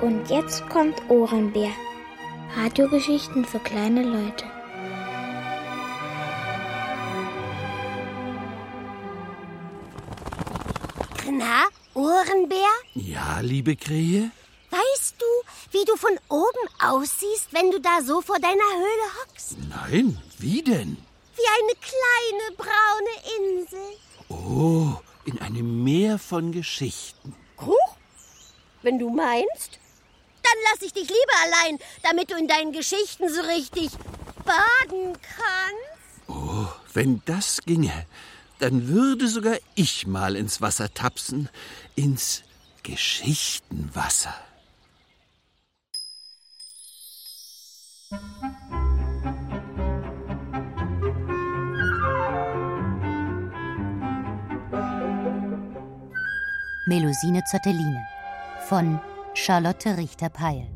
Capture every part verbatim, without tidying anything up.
Und jetzt kommt Ohrenbär. Radiogeschichten für kleine Leute. Na, Ohrenbär? Ja, liebe Krähe? Weißt du, wie du von oben aussiehst, wenn du da so vor deiner Höhle hockst? Nein, wie denn? Wie eine kleine braune Insel. Oh, in einem Meer von Geschichten. Huch, wenn du meinst, dann lass ich dich lieber allein, damit du in deinen Geschichten so richtig baden kannst. Oh, wenn das ginge, dann würde sogar ich mal ins Wasser tapsen, ins Geschichtenwasser. Melusine Zotteline von Charlotte Richter-Peil.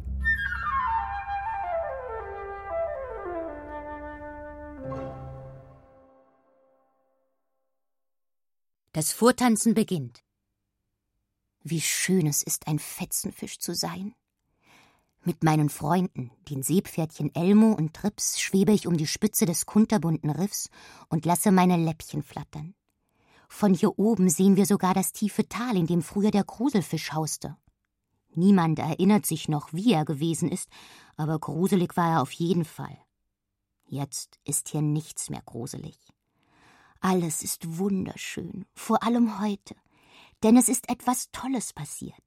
Das Vortanzen beginnt. Wie schön es ist, ein Fetzenfisch zu sein. Mit meinen Freunden, den Seepferdchen Elmo und Trips, schwebe ich um die Spitze des kunterbunten Riffs und lasse meine Läppchen flattern. Von hier oben sehen wir sogar das tiefe Tal, in dem früher der Gruselfisch hauste. Niemand erinnert sich noch, wie er gewesen ist, aber gruselig war er auf jeden Fall. Jetzt ist hier nichts mehr gruselig. Alles ist wunderschön, vor allem heute, denn es ist etwas Tolles passiert.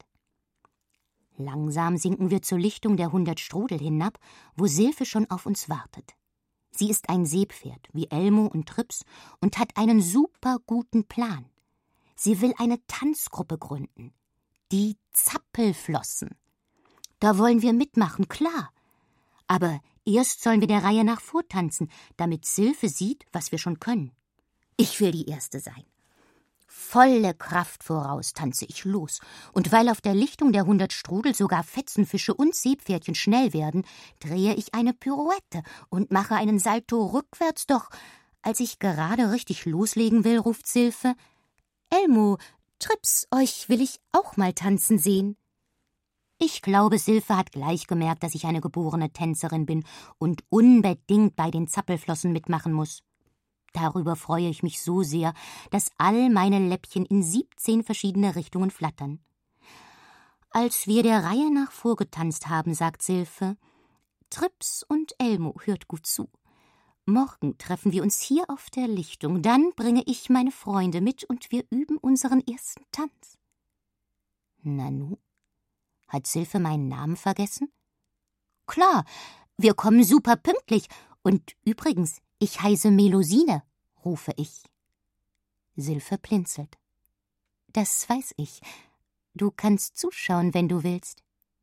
Langsam sinken wir zur Lichtung der hundert Strudel hinab, wo Silphe schon auf uns wartet. Sie ist ein Seepferd, wie Elmo und Trips, und hat einen super guten Plan. Sie will eine Tanzgruppe gründen. Die Zappelflossen. Da wollen wir mitmachen, klar. Aber erst sollen wir der Reihe nach vortanzen, damit Silphe sieht, was wir schon können. Ich will die Erste sein. Volle Kraft voraus tanze ich los, und weil auf der Lichtung der hundert Strudel sogar Fetzenfische und Seepferdchen schnell werden, drehe ich eine Pirouette und mache einen Salto rückwärts, doch als ich gerade richtig loslegen will, ruft Silphe: »Elmo, Trips, euch will ich auch mal tanzen sehen.« Ich glaube, Silphe hat gleich gemerkt, dass ich eine geborene Tänzerin bin und unbedingt bei den Zappelflossen mitmachen muss. Darüber freue ich mich so sehr, dass all meine Läppchen in siebzehn verschiedene Richtungen flattern. Als wir der Reihe nach vorgetanzt haben, sagt Silphe: »Trips und Elmo, hört gut zu. Morgen treffen wir uns hier auf der Lichtung, dann bringe ich meine Freunde mit und wir üben unseren ersten Tanz.« Nanu, hat Silphe meinen Namen vergessen? Klar, wir kommen super pünktlich und übrigens, ich heiße Melusine, rufe ich. Silphe blinzelt. Das weiß ich. Du kannst zuschauen, wenn du willst.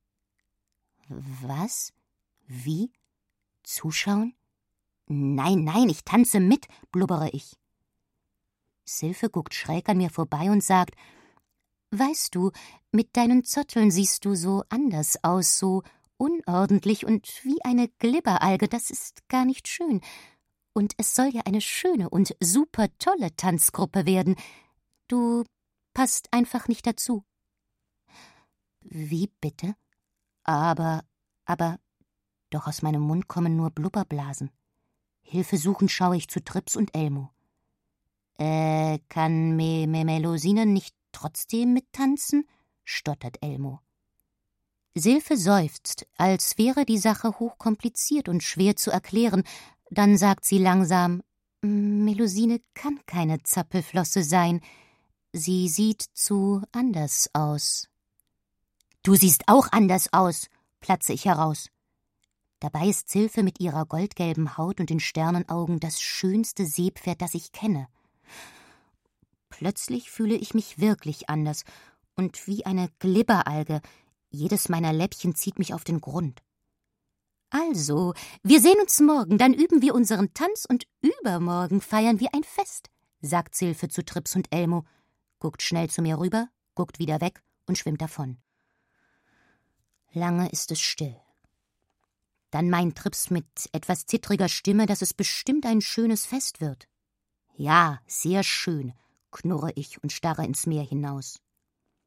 Was? Wie? Zuschauen? Nein, nein, ich tanze mit, blubbere ich. Silphe guckt schräg an mir vorbei und sagt: Weißt du, mit deinen Zotteln siehst du so anders aus, so unordentlich und wie eine Glibberalge, das ist gar nicht schön. Und es soll ja eine schöne und super tolle Tanzgruppe werden. Du passt einfach nicht dazu. Wie bitte? Aber, aber, doch aus meinem Mund kommen nur Blubberblasen. Hilfesuchend schaue ich zu Trips und Elmo. Äh, kann Me Me Melusine nicht trotzdem mittanzen? Stottert Elmo. Silphe seufzt, als wäre die Sache hochkompliziert und schwer zu erklären. Dann sagt sie langsam: Melusine kann keine Zappelflosse sein. Sie sieht zu anders aus. Du siehst auch anders aus, platze ich heraus. Dabei ist Silphe mit ihrer goldgelben Haut und den Sternenaugen das schönste Seepferd, das ich kenne. Plötzlich fühle ich mich wirklich anders und wie eine Glibberalge. Jedes meiner Läppchen zieht mich auf den Grund. Also, wir sehen uns morgen, dann üben wir unseren Tanz und übermorgen feiern wir ein Fest, sagt Silphe zu Trips und Elmo, guckt schnell zu mir rüber, guckt wieder weg und schwimmt davon. Lange ist es still. Dann meint Trips mit etwas zittriger Stimme, dass es bestimmt ein schönes Fest wird. Ja, sehr schön, knurre ich und starre ins Meer hinaus.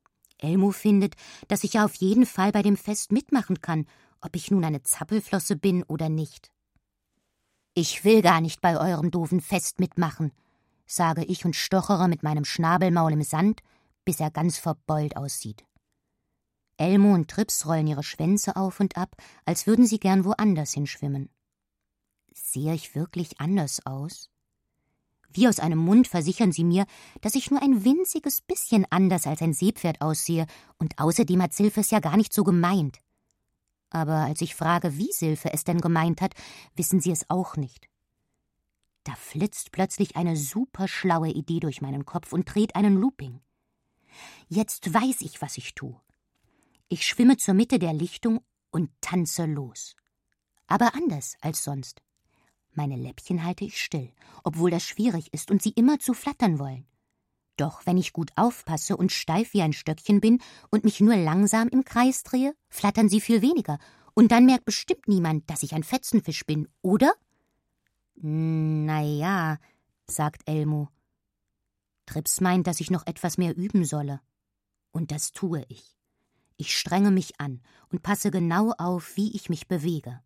Elmo findet, dass ich ja auf jeden Fall bei dem Fest mitmachen kann, ob ich nun eine Zappelflosse bin oder nicht. »Ich will gar nicht bei eurem doofen Fest mitmachen«, sage ich und stochere mit meinem Schnabelmaul im Sand, bis er ganz verbeult aussieht. Elmo und Trips rollen ihre Schwänze auf und ab, als würden sie gern woanders hinschwimmen. Sehe ich wirklich anders aus? Wie aus einem Mund versichern sie mir, dass ich nur ein winziges bisschen anders als ein Seepferd aussehe, und außerdem hat Silfe es ja gar nicht so gemeint. Aber als ich frage, wie Silfe es denn gemeint hat, wissen sie es auch nicht. Da flitzt plötzlich eine superschlaue Idee durch meinen Kopf und dreht einen Looping. Jetzt weiß ich, was ich tue. Ich schwimme zur Mitte der Lichtung und tanze los. Aber anders als sonst. Meine Läppchen halte ich still, obwohl das schwierig ist und sie immerzu flattern wollen. Doch wenn ich gut aufpasse und steif wie ein Stöckchen bin und mich nur langsam im Kreis drehe, flattern sie viel weniger. Und dann merkt bestimmt niemand, dass ich ein Fetzenfisch bin, oder? Na ja, sagt Elmo. Trips meint, dass ich noch etwas mehr üben solle. Und das tue ich. Ich strenge mich an und passe genau auf, wie ich mich bewege.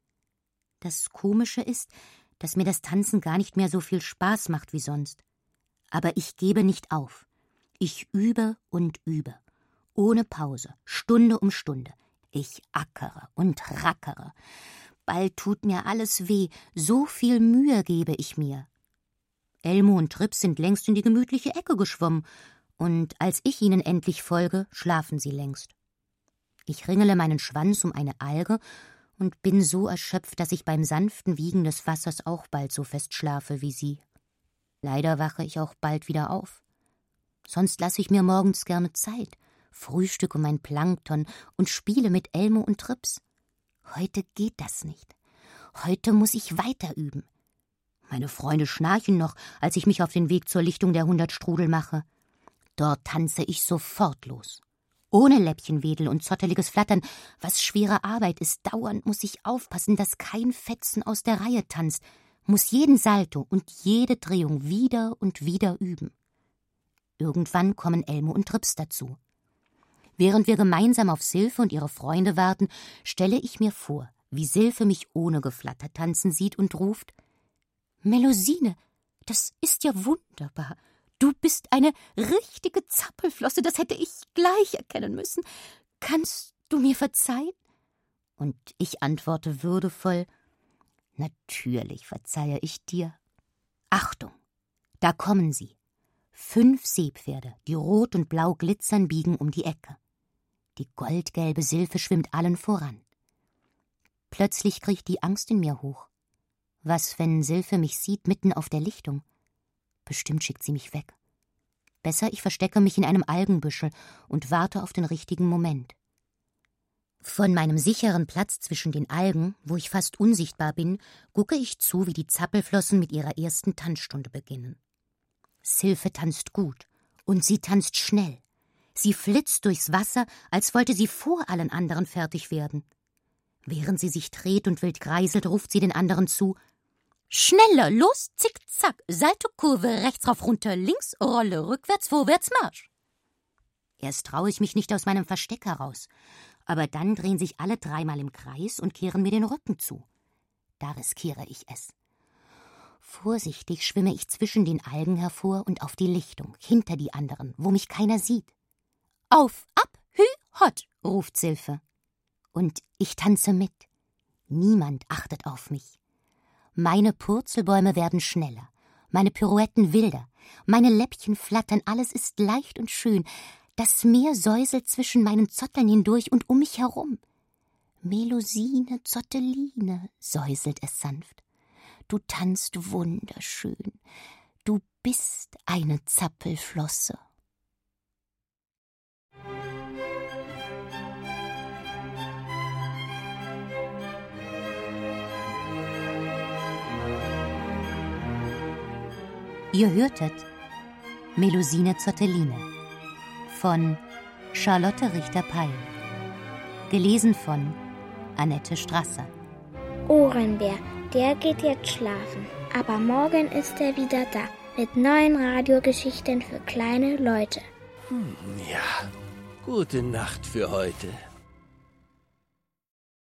Das Komische ist, dass mir das Tanzen gar nicht mehr so viel Spaß macht wie sonst. Aber ich gebe nicht auf. Ich übe und übe. Ohne Pause, Stunde um Stunde. Ich ackere und rackere. Bald tut mir alles weh, so viel Mühe gebe ich mir. Elmo und Trips sind längst in die gemütliche Ecke geschwommen, und als ich ihnen endlich folge, schlafen sie längst. Ich ringele meinen Schwanz um eine Alge und bin so erschöpft, dass ich beim sanften Wiegen des Wassers auch bald so fest schlafe wie sie. Leider wache ich auch bald wieder auf. Sonst lasse ich mir morgens gerne Zeit, frühstücke mein Plankton und spiele mit Elmo und Trips. Heute geht das nicht. Heute muss ich weiter üben. Meine Freunde schnarchen noch, als ich mich auf den Weg zur Lichtung der hundert Strudel mache. Dort tanze ich sofort los. Ohne Läppchenwedel und zotteliges Flattern, was schwere Arbeit ist. Dauernd muss ich aufpassen, dass kein Fetzen aus der Reihe tanzt, muss jeden Salto und jede Drehung wieder und wieder üben. Irgendwann kommen Elmo und Trips dazu. Während wir gemeinsam auf Silfe und ihre Freunde warten, stelle ich mir vor, wie Silfe mich ohne Geflatter tanzen sieht und ruft: »Melusine, das ist ja wunderbar. Du bist eine richtige Zappelflosse, das hätte ich gleich erkennen müssen. Kannst du mir verzeihen?« Und ich antworte würdevoll: »Natürlich verzeihe ich dir. Achtung, da kommen sie. Fünf Seepferde, die rot und blau glitzern, biegen um die Ecke. Die goldgelbe Silfe schwimmt allen voran. Plötzlich kriecht die Angst in mir hoch. Was, wenn Silfe mich sieht mitten auf der Lichtung? Bestimmt schickt sie mich weg. Besser, ich verstecke mich in einem Algenbüschel und warte auf den richtigen Moment. Von meinem sicheren Platz zwischen den Algen, wo ich fast unsichtbar bin, gucke ich zu, wie die Zappelflossen mit ihrer ersten Tanzstunde beginnen. Silfe tanzt gut und sie tanzt schnell. Sie flitzt durchs Wasser, als wollte sie vor allen anderen fertig werden. Während sie sich dreht und wild kreiselt, ruft sie den anderen zu: »Schneller, los, zickzack, Saltokurve, rechts rauf, runter, links, Rolle, rückwärts, vorwärts, Marsch!« Erst traue ich mich nicht aus meinem Versteck heraus, aber dann drehen sich alle dreimal im Kreis und kehren mir den Rücken zu. Da riskiere ich es. Vorsichtig schwimme ich zwischen den Algen hervor und auf die Lichtung, hinter die anderen, wo mich keiner sieht. »Auf, ab, hü, hott«, ruft Silfe. Und ich tanze mit. Niemand achtet auf mich. Meine Purzelbäume werden schneller, meine Pirouetten wilder, meine Läppchen flattern, alles ist leicht und schön. Das Meer säuselt zwischen meinen Zotteln hindurch und um mich herum. »Melusine, Zotteline«, säuselt es sanft. »Du tanzt wunderschön. Du bist eine Zappelflosse.« Ihr hörtet Melusine Zotteline von Charlotte Richter-Peil, gelesen von Annette Strasser. Ohrenbär, der geht jetzt schlafen, aber morgen ist er wieder da mit neuen Radiogeschichten für kleine Leute. Hm, ja, Gute Nacht für heute.